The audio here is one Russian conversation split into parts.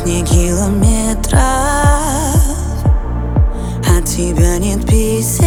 сотни километров, от тебя нет писем.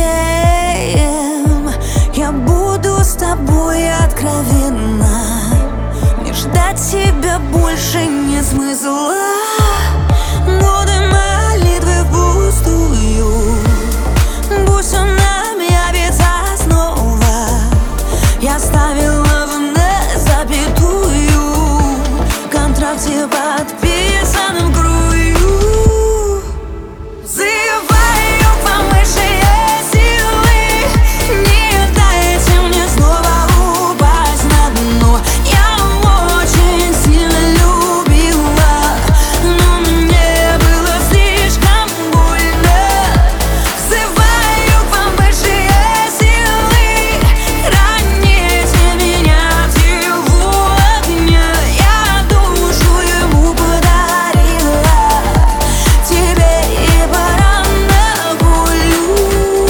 Я буду с тобой откровенна, не ждать тебя больше нет смысла. Годы молитвы впустую, пусть он нам явится снова. Я ставила в запятую, в контракте подписанном крую. Взываю к вам высшие силы, не дайте мне снова упасть на дно. Я очень сильно любила, но мне было слишком больно. Взываю к вам высшие силы, храните меня от его огня. Я душу ему подарила, тебе и пора на волю.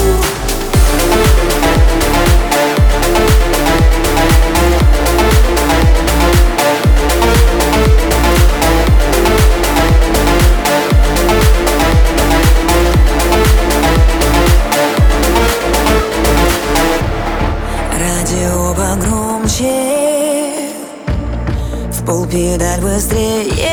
Радио погромче, в пол педаль быстрее.